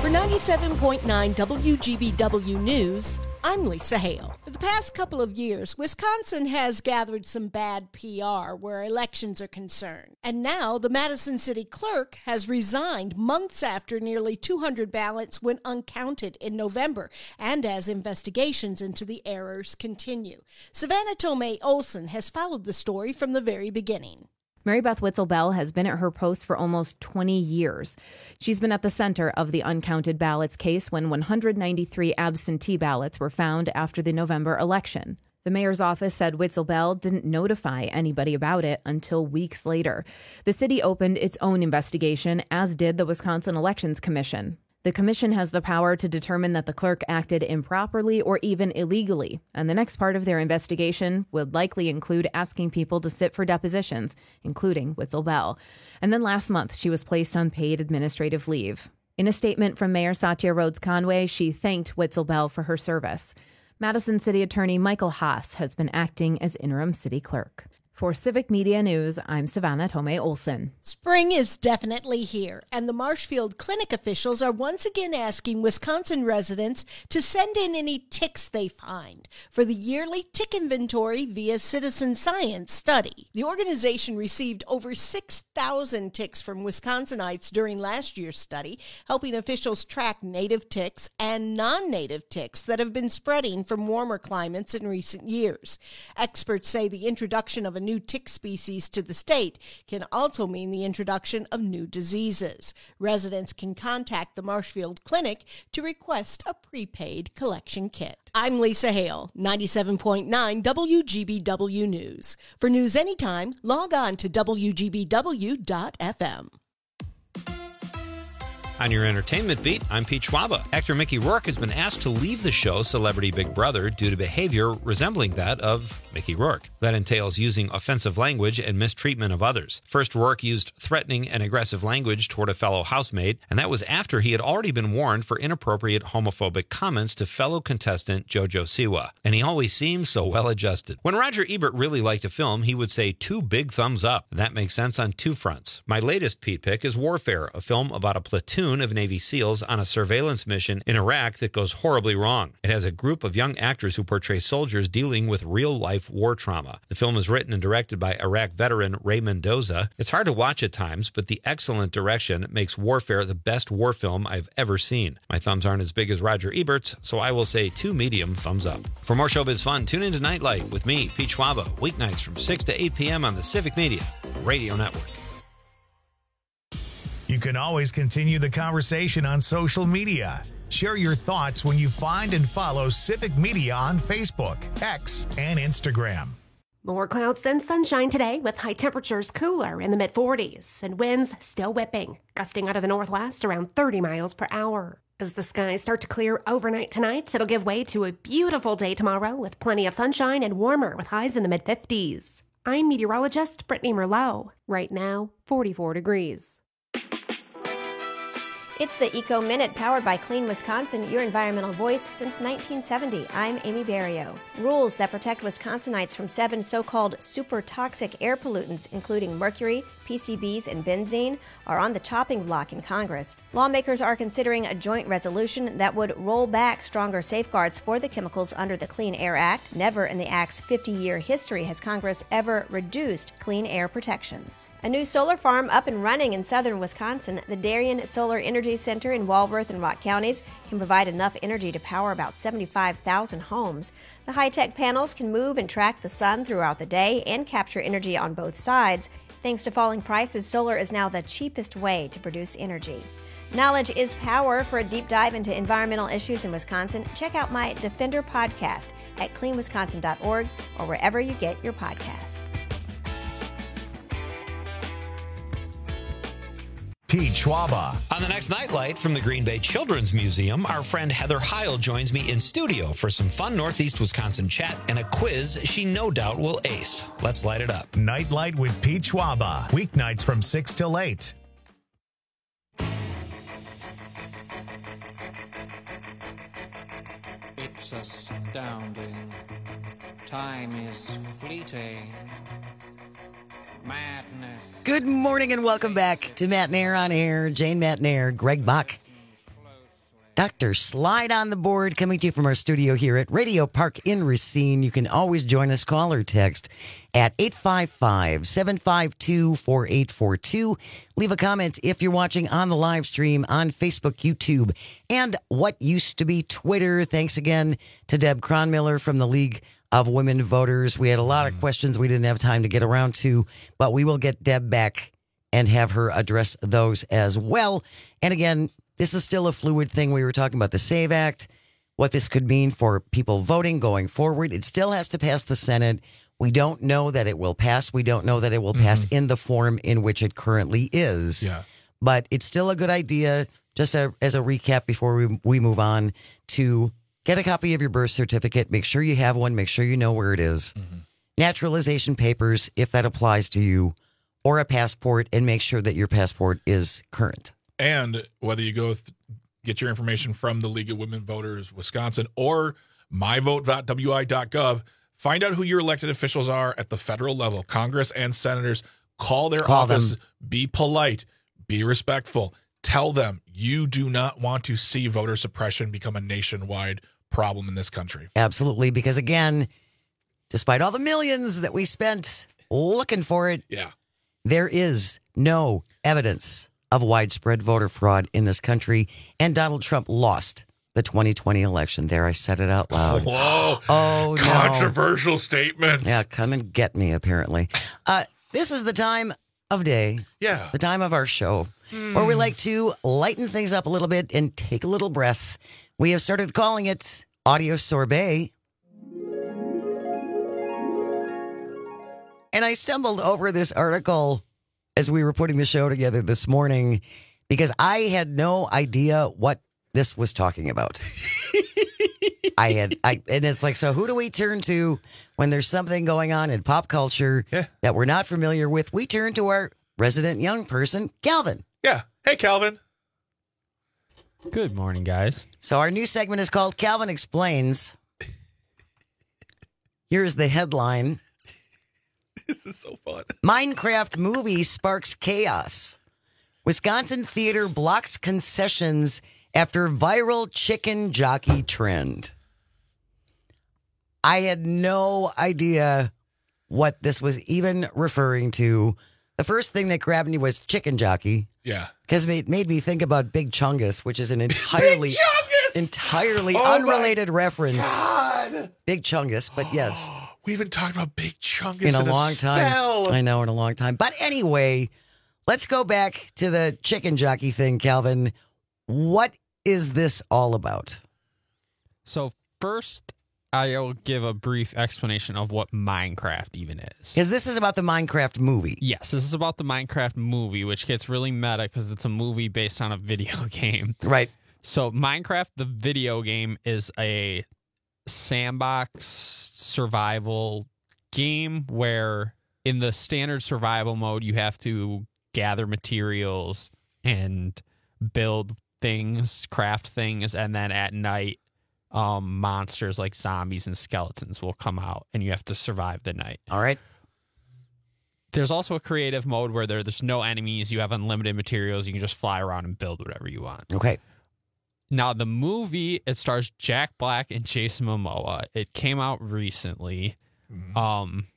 For ninety-seven point nine W G B W News, I'm Lisa Hale. For the past couple of years, Wisconsin has gathered some bad P R where elections are concerned. And now the Madison City Clerk has resigned months after nearly two hundred ballots went uncounted in November, and as investigations into the errors continue. Savannah Tomei Olson has followed the story from the very beginning. Mary Beth Witzel-Bell has been at her post for almost twenty years. She's been at the center of the uncounted ballots case when one hundred ninety-three absentee ballots were found after the November election. The mayor's office said Witzel-Bell didn't notify anybody about it until weeks later. The city opened its own investigation, as did the Wisconsin Elections Commission. The commission has the power to determine that the clerk acted improperly or even illegally, and the next part of their investigation would likely include asking people to sit for depositions, including Witzel-Bell. And then last month, she was placed on paid administrative leave. In a statement from Mayor Satya Rhodes Conway, she thanked Witzel-Bell for her service. Madison City Attorney Michael Haas has been acting as interim city clerk. For Civic Media News, I'm Savannah Tomei Olson. Spring is definitely here, and the Marshfield Clinic officials are once again asking Wisconsin residents to send in any ticks they find for the yearly tick inventory via citizen science study. The organization received over six thousand ticks from Wisconsinites during last year's study, helping officials track native ticks and non-native ticks that have been spreading from warmer climates in recent years. Experts say the introduction of a new tick species to the state can also mean the introduction of new diseases. Residents can contact the Marshfield Clinic to request a prepaid collection kit. I'm Lisa Hale, ninety-seven point nine W G B W News. For news anytime, log on to W G B W dot F M. On your entertainment beat, I'm Pete Schwaba. Actor Mickey Rourke has been asked to leave the show Celebrity Big Brother due to behavior resembling that of Mickey Rourke. That entails using offensive language and mistreatment of others. First, Rourke used threatening and aggressive language toward a fellow housemate, and that was after he had already been warned for inappropriate homophobic comments to fellow contestant JoJo Siwa. And he always seems so well-adjusted. When Roger Ebert really liked a film, he would say two big thumbs up. That makes sense on two fronts. My latest Pete pick is Warfare, a film about a platoon of Navy SEALs on a surveillance mission in Iraq that goes horribly wrong. It has a group of young actors who portray soldiers dealing with real-life war trauma. The film is written and directed by Iraq veteran Ray Mendoza. It's hard to watch at times, but the excellent direction makes Warfare the best war film I've ever seen. My thumbs aren't as big as Roger Ebert's, so I will say two medium thumbs up. For more showbiz fun, tune into Nightlight with me, Pete Schwaba, weeknights from six to eight p.m. on the Civic Media Radio Network. You can always continue the conversation on social media. Share your thoughts when you find and follow Civic Media on Facebook, X, and Instagram. More clouds than sunshine today, with high temperatures cooler in the mid forties and winds still whipping, gusting out of the northwest around thirty miles per hour. As the skies start to clear overnight tonight, it'll give way to a beautiful day tomorrow with plenty of sunshine and warmer with highs in the mid fifties. I'm meteorologist Brittany Merlot. Right now, forty-four degrees. It's the Eco Minute, powered by Clean Wisconsin, your environmental voice since nineteen seventy. I'm Amy Barrio. Rules that protect Wisconsinites from seven so-called super toxic air pollutants, including mercury, P C Bs, and benzene, are on the chopping block in Congress. Lawmakers are considering a joint resolution that would roll back stronger safeguards for the chemicals under the Clean Air Act. Never in the Act's fifty-year history has Congress ever reduced clean air protections. A new solar farm up and running in southern Wisconsin, the Darien Solar Energy Center in Walworth and Rock counties can provide enough energy to power about seventy-five thousand homes. The high-tech panels can move and track the sun throughout the day and capture energy on both sides. Thanks to falling prices, solar is now the cheapest way to produce energy. Knowledge is power. For a deep dive into environmental issues in Wisconsin, check out my Defender podcast at clean wisconsin dot org or wherever you get your podcasts. Pete Schwaba. On the next Nightlight from the Green Bay Children's Museum, our friend Heather Heil joins me in studio for some fun Northeast Wisconsin chat and a quiz she no doubt will ace. Let's light it up. Nightlight with Pete Schwaba. Weeknights from six till eight. It's astounding. Time is fleeting. Madness. Good morning and welcome back to Matt Nair on Air. Jane Matt Nair, Greg Buck. Doctor Slide on the board, coming to you from our studio here at Radio Park in Racine. You can always join us, call or text at eight five five, seven five two, four eight four two. Leave a comment if you're watching on the live stream on Facebook, YouTube, and what used to be Twitter. Thanks again to Deb Cronmiller from the League of Women Voters. We had a lot of questions we didn't have time to get around to, but we will get Deb back and have her address those as well. And again, this is still a fluid thing. We were talking about the SAVE Act, what this could mean for people voting going forward. It still has to pass the Senate. We don't know that it will pass. We don't know that it will pass mm-hmm. in the form in which it currently is. Yeah. But it's still a good idea, just a, as a recap before we, we move on, to get a copy of your birth certificate. Make sure you have one. Make sure you know where it is. Mm-hmm. Naturalization papers, if that applies to you, or a passport, and make sure that your passport is current. And whether you go th- get your information from the League of Women Voters Wisconsin or my vote dot w i dot gov, find out who your elected officials are at the federal level, Congress and senators. Call their Call office. them. Be polite. Be respectful. Tell them you do not want to see voter suppression become a nationwide problem in this country. Absolutely, because again, despite all the millions that we spent looking for it, yeah, there is no evidence of widespread voter fraud in this country, and Donald Trump lost the twenty twenty election. There, I said it out loud. Whoa. Oh, no. Controversial statements. Yeah, come and get me, apparently. Uh, this is the time of day, yeah, the time of our show, mm. where we like to lighten things up a little bit and take a little breath. We have started calling it Audio Sorbet. And I stumbled over this article as we were putting the show together this morning because I had no idea what this was talking about. I had, I, and it's like, so who do we turn to when there's something going on in pop culture yeah. that we're not familiar with? We turn to our resident young person, Calvin. Yeah. Hey, Calvin. Good morning, guys. So our new segment is called Calvin Explains. Here's the headline. This is so fun. Minecraft movie sparks chaos. Wisconsin theater blocks concessions after viral chicken jockey trend. I had no idea what this was even referring to. The first thing that grabbed me was chicken jockey. Yeah. Because it made me think about Big Chungus, which is an entirely, entirely oh unrelated reference. God. Big Chungus, but yes. We haven't talked about Big Chungus in a in long a time. I know, in a long time. But anyway, let's go back to the chicken jockey thing, Calvin. What is this all about? So first, I'll give a brief explanation of what Minecraft even is. Because this is about the Minecraft movie. Yes, this is about the Minecraft movie, which gets really meta because it's a movie based on a video game. Right. So Minecraft, the video game, is a sandbox survival game where in the standard survival mode, you have to gather materials and build things, craft things, and then at night, um, monsters like zombies and skeletons will come out, and you have to survive the night. All right. There's also a creative mode where there, there's no enemies, you have unlimited materials, you can just fly around and build whatever you want. Okay. Now, the movie, it stars Jack Black and Jason Momoa. It came out recently. Mm-hmm. Um,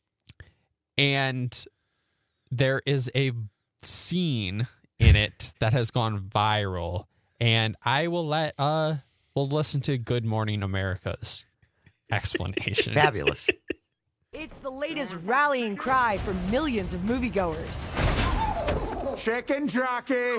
and there is a scene in it that has gone viral. And I will let, uh, we'll listen to Good Morning America's explanation. Fabulous. It's the latest rallying cry for millions of moviegoers. Chicken jockey!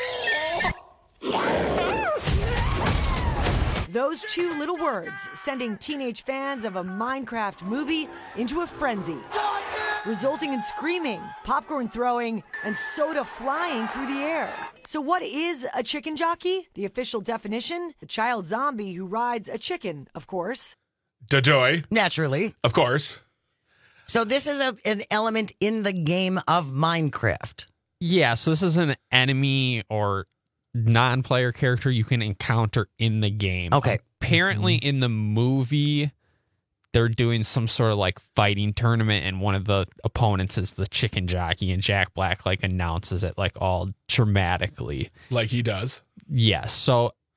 Those two little words sending teenage fans of a Minecraft movie into a frenzy, resulting in screaming, popcorn throwing, and soda flying through the air. So what is a chicken jockey? The official definition, a child zombie who rides a chicken, of course. Dadoy. Naturally. Of course. So this is a, an element in the game of Minecraft. Yeah, so this is an enemy or non-player character you can encounter in the game. Okay. Apparently mm-hmm. in the movie, they're doing some sort of like fighting tournament, and one of the opponents is the chicken jockey, and Jack Black like announces it like all dramatically. Like he does. Yes. So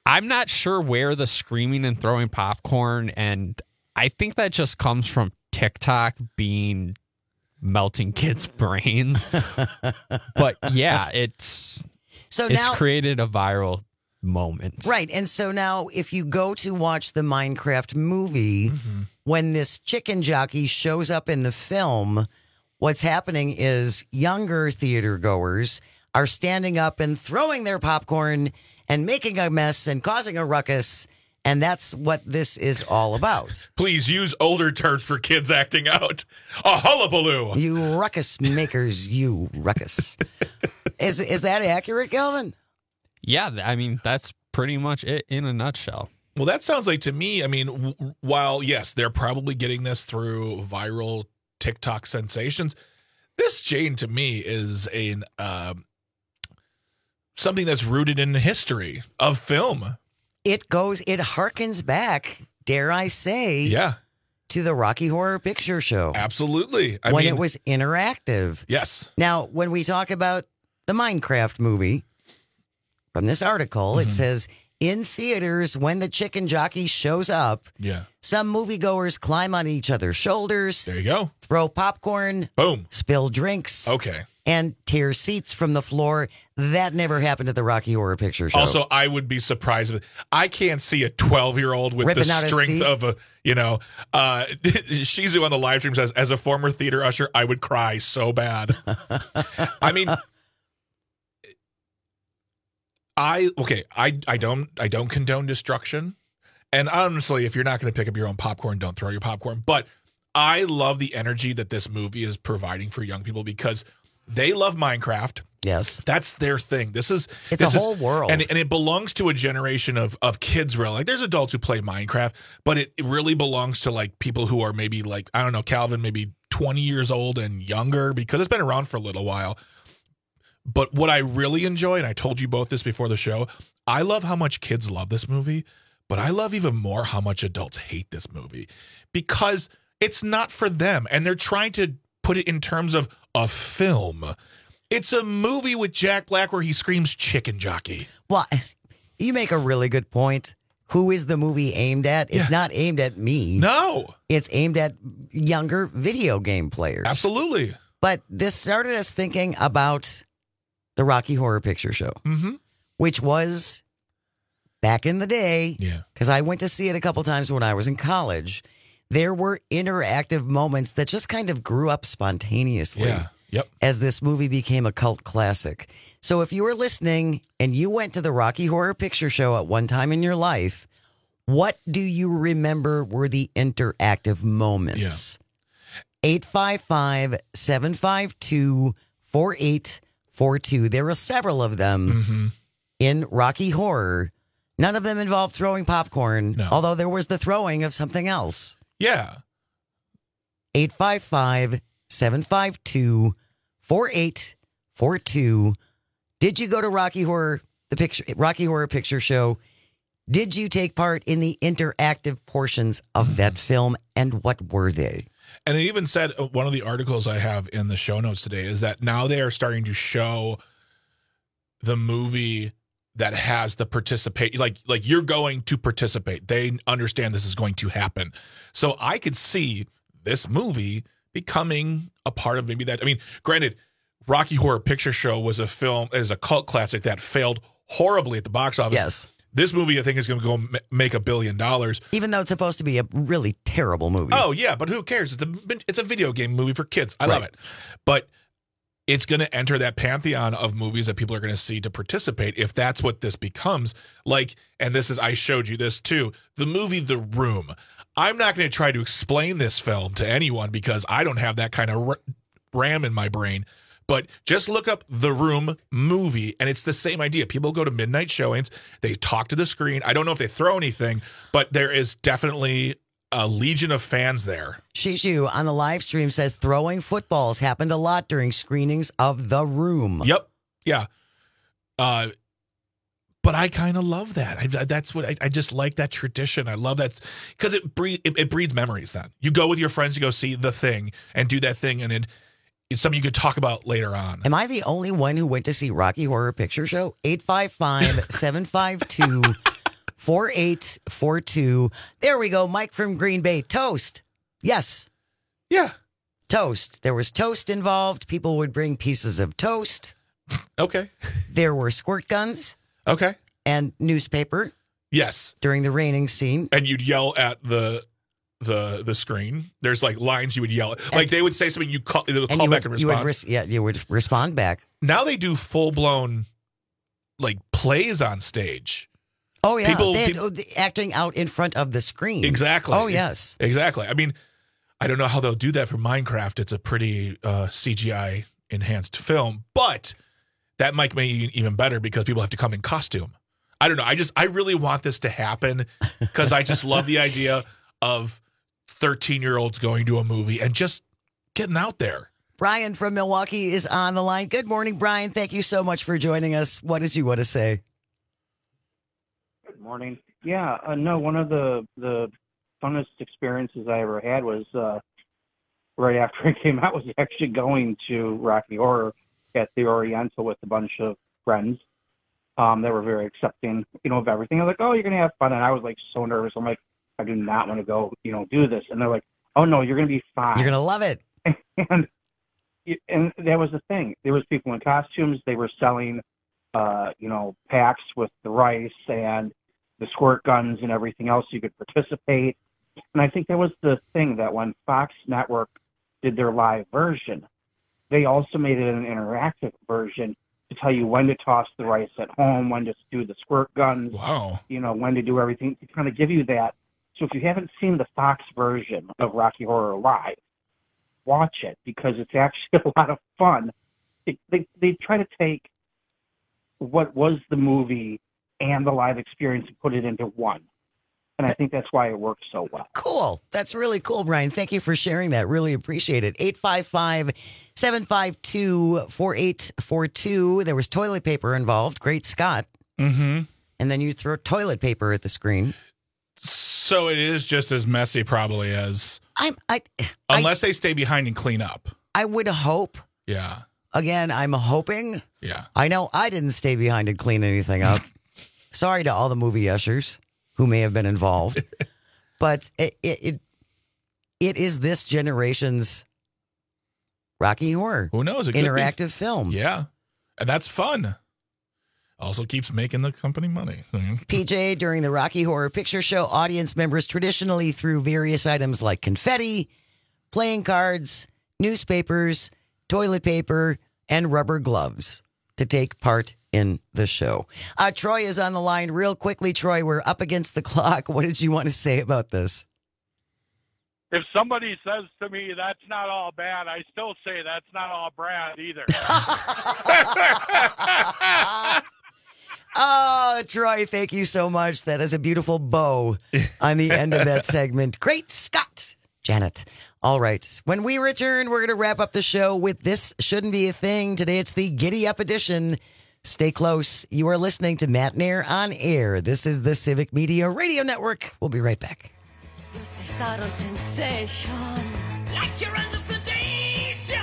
I'm not sure where the screaming and throwing popcorn, and I think that just comes from TikTok being melting kids' brains. But yeah, it's So it's now- created a viral moment. Right. And so now if you go to watch the Minecraft movie, Mm-hmm. when this chicken jockey shows up in the film, what's happening is younger theater goers are standing up and throwing their popcorn and making a mess and causing a ruckus. And that's what this is all about. Please use older terms for kids acting out. A hullabaloo. You ruckus makers, you ruckus. is is that accurate, Calvin? Yeah, th- I mean, that's pretty much it in a nutshell. Well, that sounds like to me, I mean, w- while, yes, they're probably getting this through viral TikTok sensations, this, Jane, to me is an uh, something that's rooted in the history of film. It goes, it harkens back, dare I say, Yeah. to the Rocky Horror Picture Show. Absolutely. I when mean, it was interactive. Yes. Now, when we talk about the Minecraft movie, from this article, Mm-hmm. it says, in theaters, when the chicken jockey shows up, Yeah. some moviegoers climb on each other's shoulders. There you go. Throw popcorn. Boom. Spill drinks. Okay. And tear seats from the floor. That never happened at the Rocky Horror Picture Show. Also, I would be surprised if I can't see a twelve-year-old with Ripping the out a strength seat? of a, you know, uh, Shizu on the live stream says, as a former theater usher, I would cry so bad. I mean, I okay, I I don't I don't condone destruction, and honestly, if you're not going to pick up your own popcorn, don't throw your popcorn. But I love the energy that this movie is providing for young people because they love Minecraft. Yes, that's their thing. This is It's this a is- whole world. and and it belongs to a generation of of kids. Really, like there's adults who play Minecraft, but it, it really belongs to like people who are maybe like I don't know, Calvin, maybe twenty years old and younger because it's been around for a little while. But what I really enjoy, and I told you both this before the show, I love how much kids love this movie, but I love even more how much adults hate this movie because it's not for them. And they're trying to put it in terms of a film. It's a movie with Jack Black where he screams chicken jockey. Well, you make a really good point. Who is the movie aimed at? It's not aimed at me. No. It's aimed at younger video game players. Absolutely. But this started us thinking about the Rocky Horror Picture Show, mm-hmm. which was back in the day. Yeah. Because I went to see it a couple times when I was in college. There were interactive moments that just kind of grew up spontaneously. Yeah. Yep. As this movie became a cult classic. So if you were listening and you went to the Rocky Horror Picture Show at one time in your life, what do you remember were the interactive moments? eight five five, seven five two, four eight four two. There were several of them Mm-hmm. in Rocky Horror. None of them involved throwing popcorn, No. although there was the throwing of something else. Yeah. eight five five, seven five two, four eight four two. Did you go to Rocky Horror, the picture, Rocky Horror Picture Show? Did you take part in the interactive portions of that film, and what were they? And it even said, uh, one of the articles I have in the show notes today is that now they are starting to show the movie that has the participate, like like you're going to participate. They understand this is going to happen. So I could see this movie becoming a part of maybe that. I mean, granted, Rocky Horror Picture Show was a film, is a cult classic that failed horribly at the box office. Yes. This movie, I think, is going to go ma- make a billion dollars. Even though it's supposed to be a really terrible movie. Oh, yeah, but who cares? It's a, it's a video game movie for kids. I love Right. it. But it's going to enter that pantheon of movies that people are going to see to participate if that's what this becomes. Like, and this is, I showed you this too, the movie The Room. I'm not going to try to explain this film to anyone because I don't have that kind of r- RAM in my brain. But just look up The Room movie, and it's the same idea. People go to midnight showings. They talk to the screen. I don't know if they throw anything, but there is definitely a legion of fans there. Shishu on the live stream says throwing footballs happened a lot during screenings of The Room. Yep. Yeah. Uh, but I kind of love that. I, that's what I, I just like that tradition. I love that because it, breed, it it breeds memories. Then you go with your friends to go see The Thing and do that thing, and it, it's something you could talk about later on. Am I the only one who went to see Rocky Horror Picture Show? eight five five, seven five two, four eight four two. There we go. Mike from Green Bay. Toast. Yes. Yeah. Toast. There was toast involved. People would bring pieces of toast. Okay. There were squirt guns. Okay. And newspaper. Yes. During the raining scene. And you'd yell at the the the screen. There's like lines you would yell at. Like they would say something, you call, they would call you back would, and you respond. would res- yeah, you would respond back. Now they do full blown like plays on stage. Oh yeah, People, they had, people oh, the- acting out in front of the screen. Exactly. Oh yes, exactly. I mean, I don't know how they'll do that for Minecraft. It's a pretty uh, C G I enhanced film, but that might make it even better because people have to come in costume. I don't know. I just I really want this to happen because I just love the idea of thirteen year olds going to a movie and just getting out there. Brian from Milwaukee is on the line. Good morning, Brian. Thank you so much for joining us. What did you want to say? Good morning. Yeah, uh, no, one of the the funnest experiences I ever had was uh, right after it came out was actually going to Rocky Horror at the Oriental with a bunch of friends. Um, they were very accepting, you know, of everything. I was like, oh, you're going to have fun. And I was like so nervous. I'm like, I do not want to go, you know, do this. And they're like, oh, no, you're going to be fine. You're going to love it. And and that was the thing. There was people in costumes. They were selling, uh, you know, packs with the rice and the squirt guns and everything else. You could participate. And I think that was the thing that when Fox Network did their live version, they also made it an interactive version to tell you when to toss the rice at home, when to do the squirt guns, wow, you know, when to do everything to kind of give you that. So if you haven't seen the Fox version of Rocky Horror Live, watch it because it's actually a lot of fun. It, they they try to take what was the movie and the live experience and put it into one. And I think that's why it works so well. Cool. That's really cool, Brian. Thank you for sharing that. Really appreciate it. eight five five, seven five two, four eight four two. There was toilet paper involved. Great Scott. Mm-hmm. And then you throw toilet paper at the screen. So it is just as messy probably as... I'm, I, unless I, they stay behind and clean up. I would hope. Yeah. Again, I'm hoping. Yeah. I know I didn't stay behind and clean anything up. Sorry to all the movie ushers who may have been involved. But it, it it it is this generation's Rocky Horror. Who knows? It interactive could be. film. Yeah. And that's fun. Also keeps making the company money. P J, during the Rocky Horror Picture Show, audience members traditionally threw various items like confetti, playing cards, newspapers, toilet paper, and rubber gloves to take part in the show. Uh, Troy is on the line real quickly. Troy, we're up against the clock. What did you want to say about this? If somebody says to me that's not all bad, I still say that's not all Brad either. Oh, Troy, thank you so much. That is a beautiful bow on the end of that segment. Great Scott, Janet. All right. When we return, we're going to wrap up the show with This Shouldn't Be a Thing. Today, it's the Giddy Up edition. Stay close. You are listening to Matt Nair on Air. This is the Civic Media Radio Network. We'll be right back. Start on sensation. Like you're under sedation.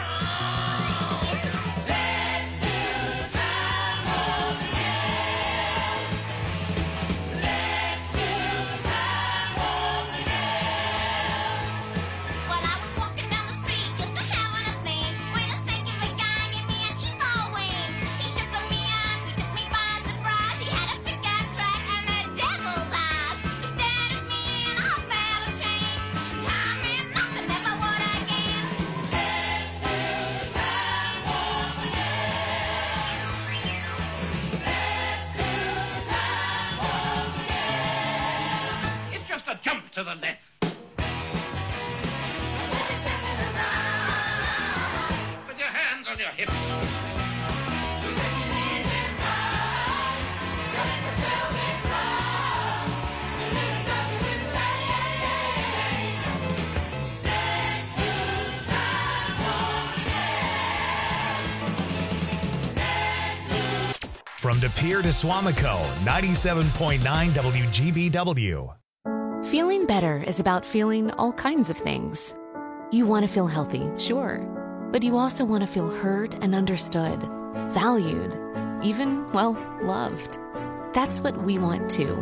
Let's do time on the air. Let's do time on the air. While I was walking down the street just a having a thing, when a stinking guy gave me an evil wing. He shook me up, he took me by surprise. He had a pickup truck and the devil's eyes. He stared at me and I felt a change. Time and nothing ever would again. Let's do time on the air. Let's do time on the air. It's just a jump to the left. With your hands on your hips. From De Pere to Swamico, ninety-seven point nine W G B W. Feeling better is about feeling all kinds of things. You want to feel healthy, sure, but you also want to feel heard and understood, valued, even, well, loved. That's what we want too.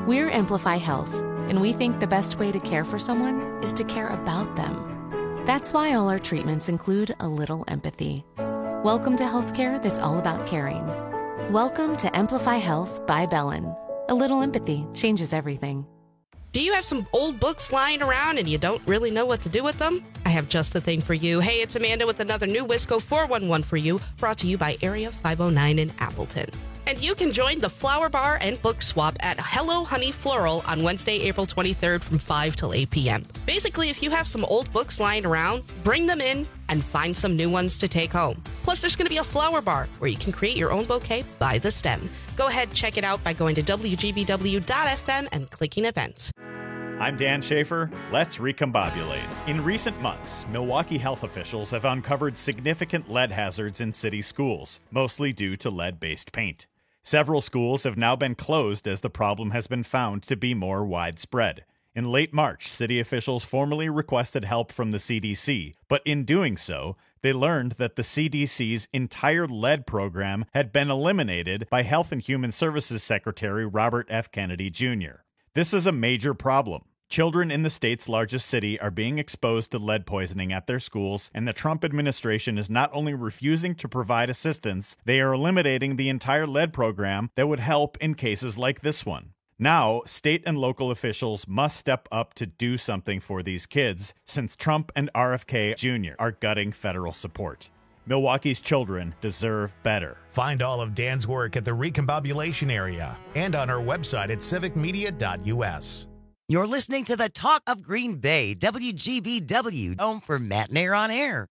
We're Amplify Health, and we think the best way to care for someone is to care about them. That's why all our treatments include a little empathy. Welcome to healthcare that's all about caring. Welcome to Amplify Health by Bellin. A little empathy changes everything. Do you have some old books lying around and you don't really know what to do with them? I have just the thing for you. Hey, it's Amanda with another new Wisco four one one for you, brought to you by Area five oh nine in Appleton. And you can join the Flower Bar and Book Swap at Hello Honey Floral on Wednesday, April twenty-third from five till eight p.m. Basically, if you have some old books lying around, bring them in and find some new ones to take home. Plus, there's going to be a flower bar where you can create your own bouquet by the stem. Go ahead, check it out by going to W G B W dot F M and clicking events. I'm Dan Schaefer. Let's recombobulate. In recent months, Milwaukee health officials have uncovered significant lead hazards in city schools, mostly due to lead-based paint. Several schools have now been closed as the problem has been found to be more widespread. In late March, city officials formally requested help from the C D C, but in doing so, they learned that the C D C's entire lead program had been eliminated by Health and Human Services Secretary Robert F. Kennedy Junior This is a major problem. Children in the state's largest city are being exposed to lead poisoning at their schools, and the Trump administration is not only refusing to provide assistance, they are eliminating the entire lead program that would help in cases like this one. Now, state and local officials must step up to do something for these kids, since Trump and R F K Junior are gutting federal support. Milwaukee's children deserve better. Find all of Dan's work at the Recombobulation Area and on our website at civic media dot U S. You're listening to the Talk of Green Bay, W G B W, home for Matt Nair on Air.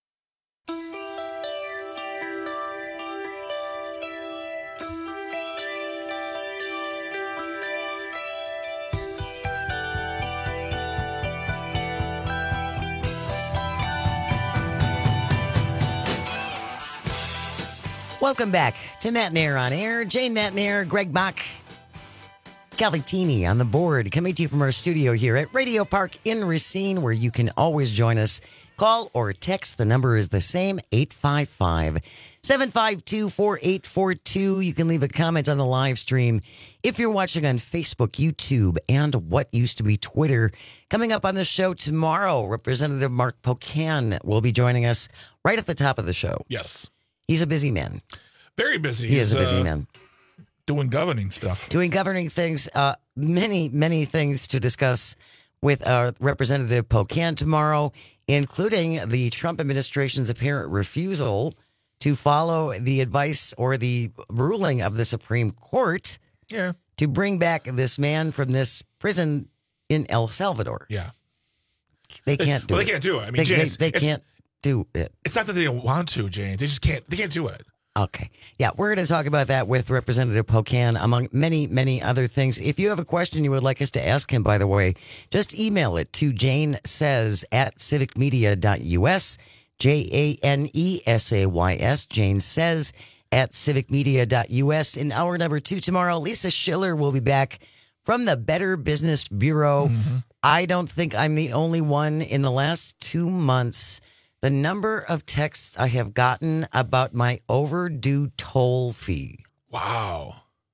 Welcome back to Matt Nair on Air. Jane Matt Nair, Greg Bach, Cavattini on the board, coming to you from our studio here at Radio Park in Racine, where you can always join us. Call or text. The number is the same, eight five five, seven five two, four eight four two. You can leave a comment on the live stream if you're watching on Facebook, YouTube, and what used to be Twitter. Coming up on the show tomorrow, Representative Mark Pocan will be joining us right at the top of the show. Yes. He's a busy man. Very busy. He He's, is a busy uh, man. Doing governing stuff. Doing governing things. Uh, many, many things to discuss with uh, Representative Pocan tomorrow, including the Trump administration's apparent refusal to follow the advice or the ruling of the Supreme Court Yeah. to bring back this man from this prison in El Salvador. Yeah. They can't do well, it. they can't do it. I mean, they, Jane, they, it's- they it's- can't do it. It's not that they don't want to, James. They just can't. They can't do it. Okay. Yeah, we're going to talk about that with Representative Pocan, among many, many other things. If you have a question you would like us to ask him, by the way, just email it to Jane Says at civic media dot U S, J A N E S A Y S, Jane Says at civic media dot U S. In hour number two tomorrow, Lisa Schiller will be back from the Better Business Bureau. Mm-hmm. I don't think I'm the only one in the last two months. The number of texts I have gotten about my overdue toll fee. Wow.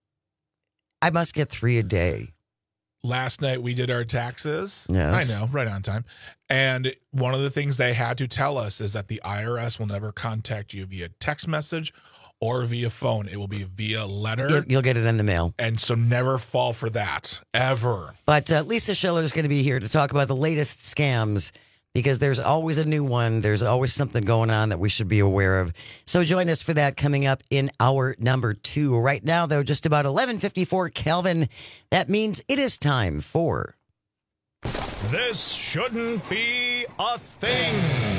I must get three a day. Last night we did our taxes. Yes. I know, right on time. And one of the things they had to tell us is that the I R S will never contact you via text message or via phone. It will be via letter. You'll, you'll get it in the mail. And so never fall for that, ever. But uh, Lisa Schiller is going to be here to talk about the latest scams, because there's always a new one. There's always something going on that we should be aware of. So join us for that coming up in hour number two. Right now, though, just about eleven fifty-four Kelvin. That means it is time for... This shouldn't be a thing.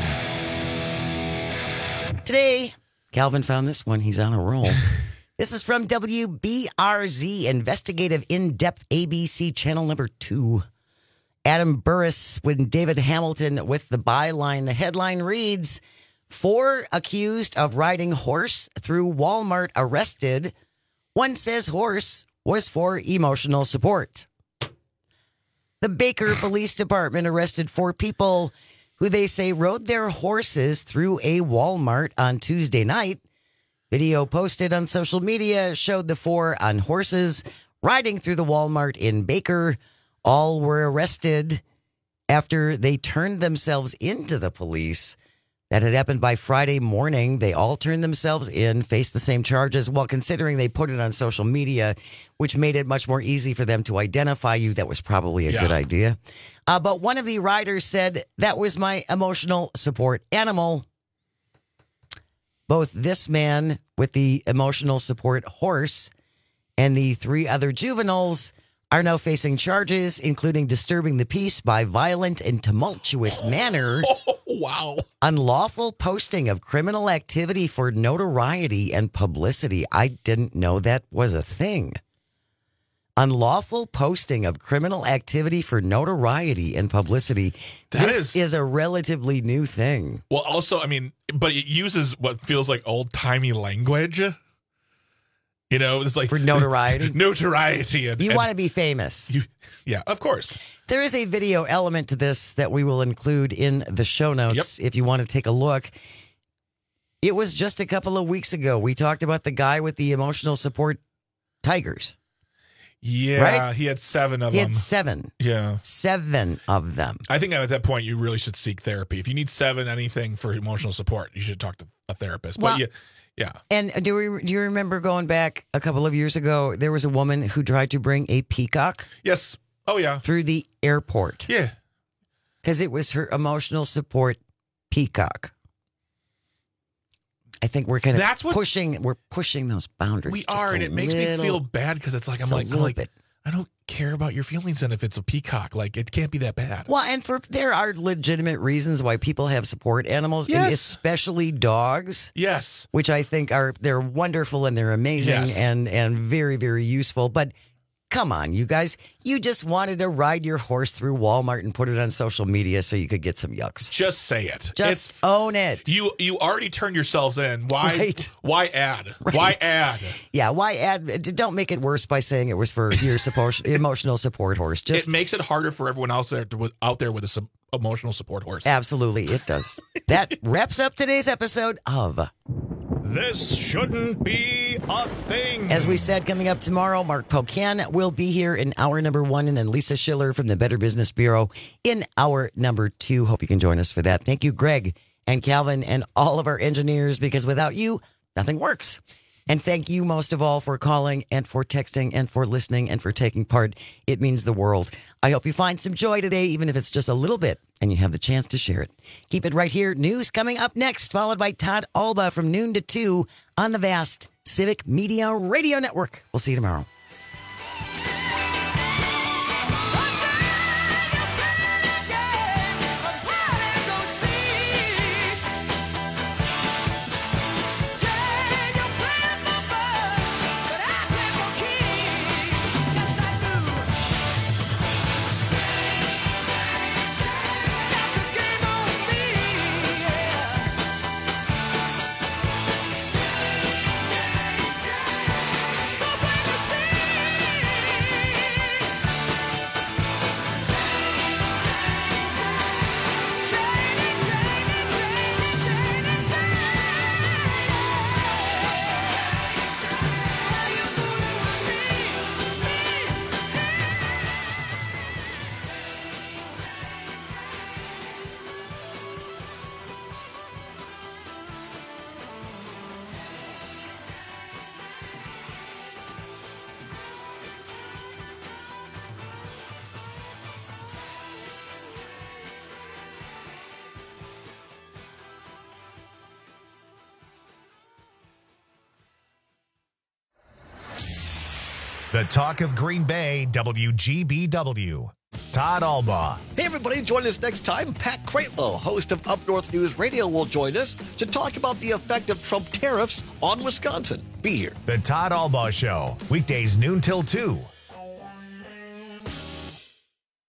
Today, Calvin found this one. He's on a roll. This is from W B R Z, Investigative In-Depth A B C Channel number two. Adam Burris with David Hamilton with the byline. The headline reads, four accused of riding horse through Walmart arrested. One says horse was for emotional support. The Baker Police Department arrested four people who they say rode their horses through a Walmart on Tuesday night. Video posted on social media showed the four on horses riding through the Walmart in Baker. All were arrested after they turned themselves into the police. That had happened by Friday morning. They all turned themselves in, faced the same charges. Well, considering they put it on social media, which made it much more easy for them to identify you, that was probably a Yeah. good idea. Uh, but one of the riders said, that was my emotional support animal. Both this man with the emotional support horse and the three other juveniles are now facing charges, including disturbing the peace by violent and tumultuous manner. Wow. Unlawful posting of criminal activity for notoriety and publicity. I didn't know that was a thing. Unlawful posting of criminal activity for notoriety and publicity. That this is- is a relatively new thing. Well, also, I mean, but it uses what feels like old-timey language. You know, it's like for notoriety. notoriety. And, You and want to be famous. You, yeah, of course. There is a video element to this that we will include in the show notes if you want to take a look. It was just a couple of weeks ago. We talked about the guy with the emotional support tigers. Yeah, Right? he had seven of He them. had seven. Yeah. Seven of them. I think at that point, you really should seek therapy. If you need seven anything for emotional support, you should talk to a therapist. Well- but yeah, yeah. And do we do you remember going back a couple of years ago? There was a woman who tried to bring a peacock. Yes. Oh yeah. Through the airport. Yeah. Because it was her emotional support peacock. I think we're kind of That's what- pushing. We're pushing those boundaries. We just are, a and it makes me little- feel bad because it's like I'm just a like, I'm little like bit. I don't care about your feelings, and if it's a peacock, like it can't be that bad. Well, and for there are legitimate reasons why people have support animals, and Yes. especially dogs. Yes. Which I think are they're wonderful and they're amazing Yes. and and very very useful. But come on, you guys, you just wanted to ride your horse through Walmart and put it on social media so you could get some yucks. Just say it. Just It's- own it. You you already turned yourselves in. Why? Right. Why add? Right. Why add? Yeah, why add? Don't make it worse by saying it was for your support, emotional support horse. Just it makes it harder for everyone else there to, out there with a sub, emotional support horse. absolutely, it does. That wraps up today's episode of. This shouldn't be a thing. As we said, coming up tomorrow, Mark Pocan will be here in hour number one, and then Lisa Schiller from the Better Business Bureau in hour number two. Hope you can join us for that. Thank you, Greg and Calvin and all of our engineers, because without you, nothing works. And thank you most of all for calling and for texting and for listening and for taking part. It means the world. I hope you find some joy today, even if it's just a little bit, and you have the chance to share it. Keep it right here. News coming up next, followed by Todd Alba from noon to two on the vast Civic Media Radio Network. We'll see you tomorrow. The talk of Green Bay, W G B W. Todd Alba. Hey, everybody, join us next time. Pat Cratlow, host of Up North News Radio, will join us to talk about the effect of Trump tariffs on Wisconsin. Be here. The Todd Alba Show, weekdays noon till two.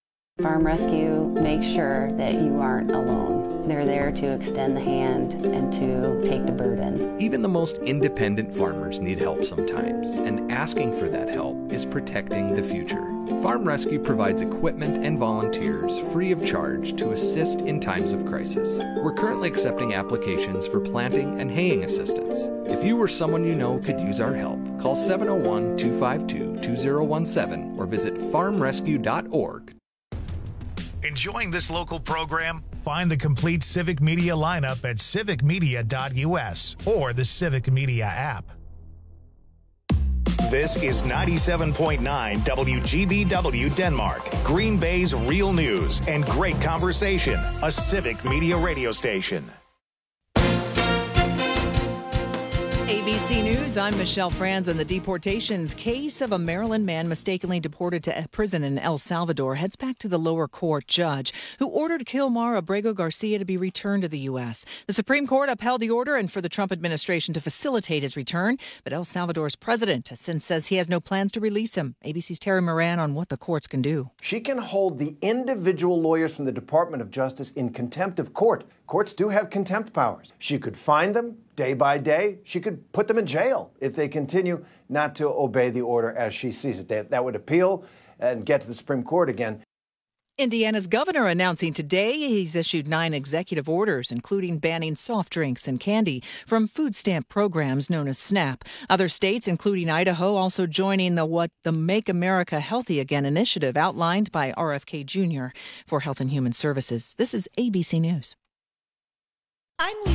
Farm Rescue makes sure that you aren't alone. They're there to extend the hand and to take the burden. Even the most independent farmers need help sometimes, and asking for that help is protecting the future. Farm Rescue provides equipment and volunteers free of charge to assist in times of crisis. We're currently accepting applications for planting and haying assistance. If you or someone you know could use our help, call seven oh one, two five two, two oh one seven or visit farm rescue dot org. Enjoying this local program? Find the complete Civic Media lineup at civic media dot u s or the Civic Media app. This is ninety-seven point nine W G B W Denmark, Green Bay's real news and great conversation, a Civic Media radio station. A B C News, I'm Michelle Franz, and the deportations case of a Maryland man mistakenly deported to prison in El Salvador heads back to the lower court judge who ordered Kilmar Abrego Garcia to be returned to the U S. The Supreme Court upheld the order and for the Trump administration to facilitate his return, but El Salvador's president has since says he has no plans to release him. A B C's Terry Moran on what the courts can do. She can hold the individual lawyers from the Department of Justice in contempt of court. Courts do have contempt powers. She could fine them day by day. She could put them in jail if they continue not to obey the order as she sees it. That, that would appeal and get to the Supreme Court again. Indiana's governor announcing today he's issued nine executive orders, including banning soft drinks and candy from food stamp programs known as SNAP. Other states, including Idaho, also joining the what the Make America Healthy Again initiative outlined by R F K Junior for Health and Human Services. This is A B C News. I'm